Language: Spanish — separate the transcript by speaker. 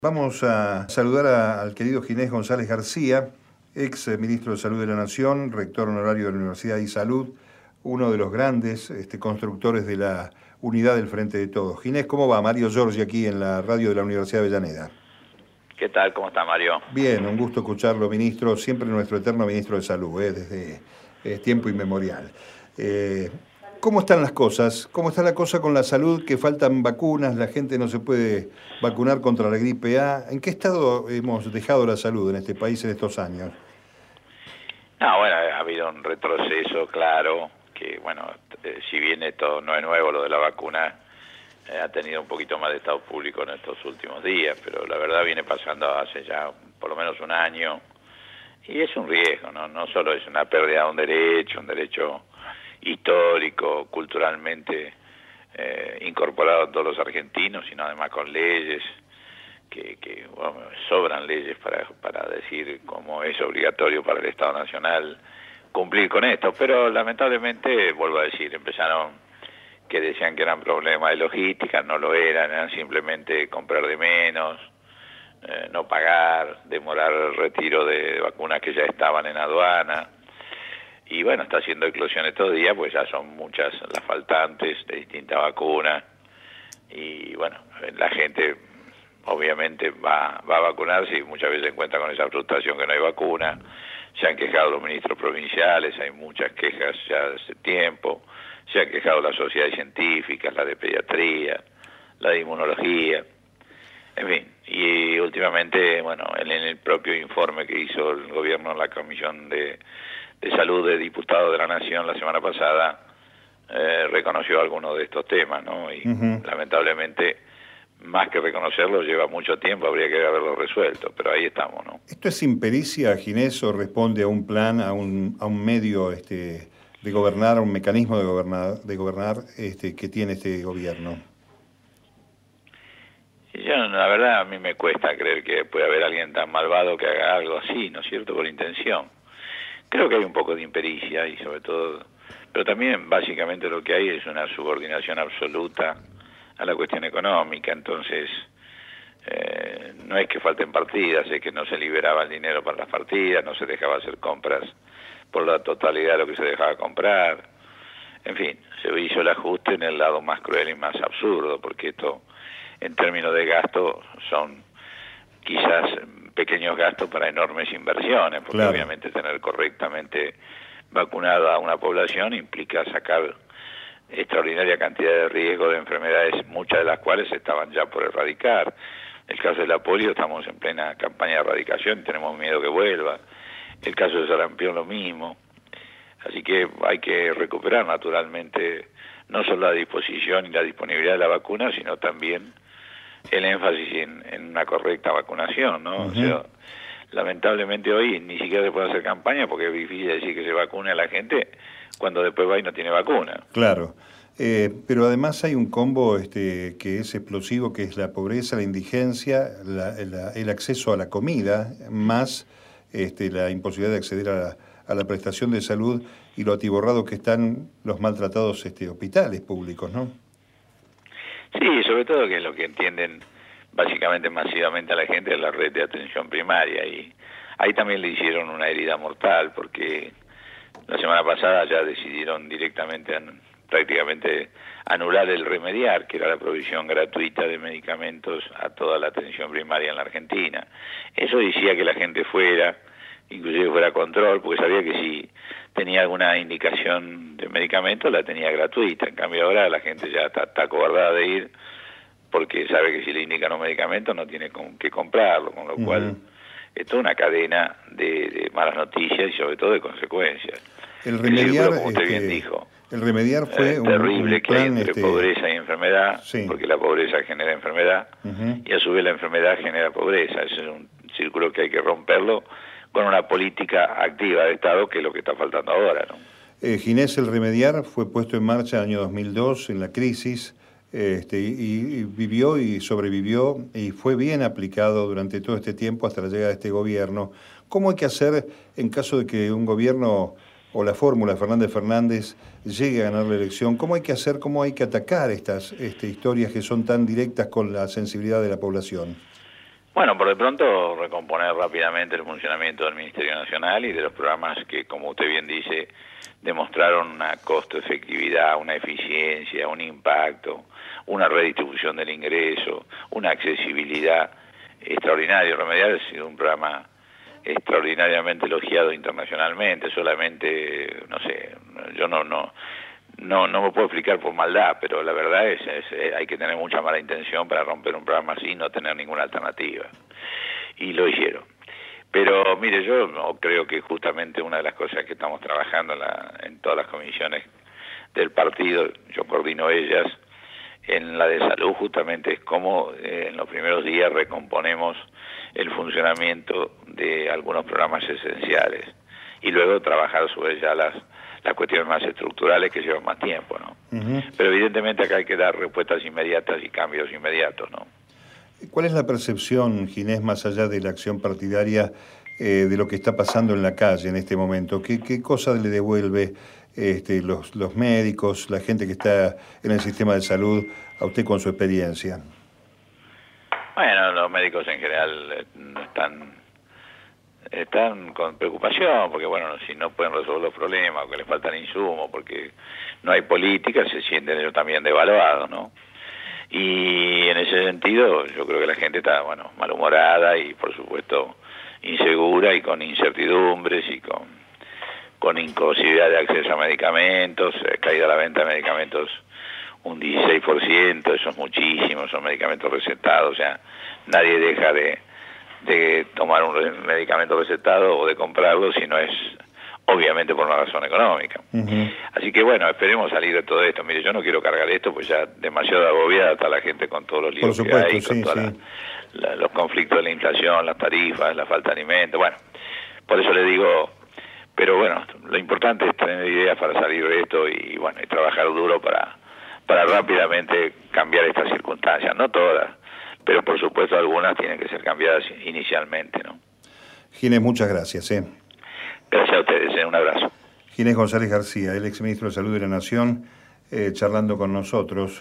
Speaker 1: Vamos a saludar al querido Ginés González García, ex ministro de Salud de la Nación, rector honorario de la Universidad de Salud, uno de los grandes constructores de la unidad del Frente de Todos. Ginés, ¿cómo va? Mario Giorgi aquí en la radio de la Universidad de Avellaneda.
Speaker 2: ¿Qué tal? ¿Cómo está, Mario?
Speaker 1: Bien, un gusto escucharlo, ministro, siempre nuestro eterno ministro de Salud, desde tiempo inmemorial. ¿Cómo están las cosas? ¿Cómo está la cosa con la salud? Que faltan vacunas, la gente no se puede vacunar contra la gripe A. ¿En qué estado hemos dejado la salud en este país en estos años?
Speaker 2: No, bueno, ha habido un retroceso claro, que bueno, si bien esto no es nuevo, lo de la vacuna, ha tenido un poquito más de estado público en estos últimos días, pero la verdad viene pasando hace ya por lo menos un año, y es un riesgo, ¿no? No solo es una pérdida de un derecho histórico, culturalmente incorporado a todos los argentinos, sino además con leyes que bueno, sobran leyes para decir cómo es obligatorio para el Estado Nacional cumplir con esto, pero lamentablemente, vuelvo a decir, empezaron que decían que eran problemas de logística, no lo eran simplemente comprar de menos, no pagar, demorar el retiro de vacunas que ya estaban en aduana. Y bueno, está haciendo eclosión estos días, pues ya son muchas las faltantes de distintas vacunas. Y bueno, la gente obviamente va a vacunarse y muchas veces se encuentra con esa frustración que no hay vacuna. Se han quejado los ministros provinciales, hay muchas quejas ya de hace tiempo. Se han quejado las sociedades científicas, la de pediatría, la de inmunología. En fin, y últimamente, bueno, en el propio informe que hizo el gobierno en la Comisión de Salud de Diputados de la Nación la semana pasada, reconoció algunos de estos temas, ¿no? Y lamentablemente, más que reconocerlo, lleva mucho tiempo, habría que haberlo resuelto, pero ahí estamos, ¿no?
Speaker 1: ¿Esto es impericia, Ginés, o responde a un plan, a un medio de gobernar, a un mecanismo de gobernar que tiene este gobierno?
Speaker 2: Yo, la verdad, a mí me cuesta creer que puede haber alguien tan malvado que haga algo así, ¿no es cierto?, por intención. Creo que hay un poco de impericia y sobre todo, pero también básicamente lo que hay es una subordinación absoluta a la cuestión económica. Entonces no es que falten partidas, es que no se liberaba el dinero para las partidas, no se dejaba hacer compras por la totalidad de lo que se dejaba comprar. En fin, se hizo el ajuste en el lado más cruel y más absurdo, porque esto en términos de gasto son quizás pequeños gastos para enormes inversiones, porque claro, obviamente tener correctamente vacunada a una población implica sacar extraordinaria cantidad de riesgo de enfermedades, muchas de las cuales estaban ya por erradicar. El caso de la polio, estamos en plena campaña de erradicación y tenemos miedo que vuelva. El caso de sarampión, lo mismo. Así que hay que recuperar naturalmente no solo la disposición y la disponibilidad de la vacuna, sino también el énfasis en una correcta vacunación, ¿no? O sea, lamentablemente hoy ni siquiera se puede hacer campaña porque es difícil decir que se vacune a la gente cuando después va y no tiene vacuna.
Speaker 1: Claro, pero además hay un combo que es explosivo, que es la pobreza, la indigencia, el acceso a la comida, más la imposibilidad de acceder a la prestación de salud y lo atiborrado que están los maltratados hospitales públicos, ¿no?
Speaker 2: Sí, sobre todo que lo que entienden básicamente masivamente a la gente es la red de atención primaria, y ahí también le hicieron una herida mortal, porque la semana pasada ya decidieron directamente prácticamente anular el remediar, que era la provisión gratuita de medicamentos a toda la atención primaria en la Argentina. Eso decía que la gente fuera, inclusive fuera a control, porque sabía que si tenía alguna indicación de medicamento la tenía gratuita. En cambio ahora la gente ya está acobardada de ir porque sabe que si le indican un medicamento no tiene con qué comprarlo, con lo cual es toda una cadena de malas noticias y sobre todo de consecuencias.
Speaker 1: El remediar,
Speaker 2: como usted bien dijo,
Speaker 1: el remediar fue
Speaker 2: terrible
Speaker 1: un
Speaker 2: que hay
Speaker 1: plan,
Speaker 2: entre pobreza y enfermedad,
Speaker 1: sí,
Speaker 2: porque la pobreza genera enfermedad y a su vez la enfermedad genera pobreza. Ese es un círculo que hay que romperlo con una política activa de Estado, que es lo que está faltando ahora, ¿no?
Speaker 1: Ginés, el remediar fue puesto en marcha en el año 2002 en la crisis, y vivió y sobrevivió y fue bien aplicado durante todo este tiempo hasta la llegada de este gobierno. ¿Cómo hay que hacer en caso de que un gobierno o la fórmula Fernández llegue a ganar la elección? ¿Cómo hay que hacer, cómo hay que atacar estas historias que son tan directas con la sensibilidad de la población?
Speaker 2: Bueno, por de pronto recomponer rápidamente el funcionamiento del Ministerio Nacional y de los programas que, como usted bien dice, demostraron una costo-efectividad, una eficiencia, un impacto, una redistribución del ingreso, una accesibilidad extraordinaria. Remediar ha sido un programa extraordinariamente elogiado internacionalmente. Solamente, no sé, yo no me puedo explicar por maldad, pero la verdad hay que tener mucha mala intención para romper un programa así y no tener ninguna alternativa. Y lo hicieron. Pero mire, yo no creo que justamente una de las cosas que estamos trabajando en todas las comisiones del partido, yo coordino ellas, en la de salud justamente es cómo en los primeros días recomponemos el funcionamiento de algunos programas esenciales y luego trabajar sobre ya las cuestiones más estructurales que llevan más tiempo, ¿no? Pero evidentemente acá hay que dar respuestas inmediatas y cambios inmediatos, ¿no?
Speaker 1: ¿Cuál es la percepción, Ginés, más allá de la acción partidaria, de lo que está pasando en la calle en este momento? ¿Qué cosa le devuelve los médicos, la gente que está en el sistema de salud, a usted con su experiencia?
Speaker 2: Bueno, los médicos en general están con preocupación, porque bueno, si no pueden resolver los problemas, porque les faltan insumos, porque no hay política, se sienten ellos también devaluados, ¿no? Y en ese sentido, yo creo que la gente está, bueno, malhumorada y por supuesto insegura y con incertidumbres y con imposibilidad de acceso a medicamentos, caída a la venta de medicamentos un 16%, eso es muchísimo, son medicamentos recetados, o sea, nadie deja de tomar un medicamento recetado o de comprarlo si no es obviamente por una razón económica. Así que bueno, esperemos salir de todo esto. Mire, yo no quiero cargar esto, pues ya demasiado agobiada está la gente con todos los líos que hay, con todos los conflictos de la inflación, las tarifas, la falta de alimentos, bueno, por eso le digo, pero bueno, lo importante es tener ideas para salir de esto y bueno, y trabajar duro para rápidamente cambiar estas circunstancias, no todas, pero por supuesto algunas tienen que ser cambiadas inicialmente, ¿no?
Speaker 1: Ginés, muchas gracias.
Speaker 2: Gracias a ustedes, un abrazo.
Speaker 1: Ginés González García, el exministro de Salud de la Nación, charlando con nosotros.